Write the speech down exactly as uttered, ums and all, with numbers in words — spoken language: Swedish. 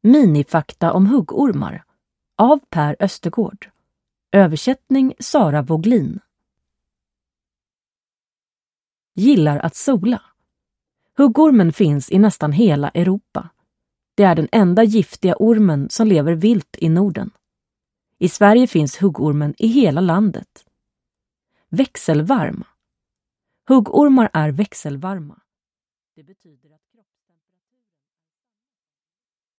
Minifakta om huggormar av Per Östergård. Översättning Sara Voglin. Gillar att sola. Huggormen finns i nästan hela Europa. Det är den enda giftiga ormen som lever vilt i Norden. I Sverige finns huggormen i hela landet. Växelvarm. Huggormar är växelvarma. Det betyder att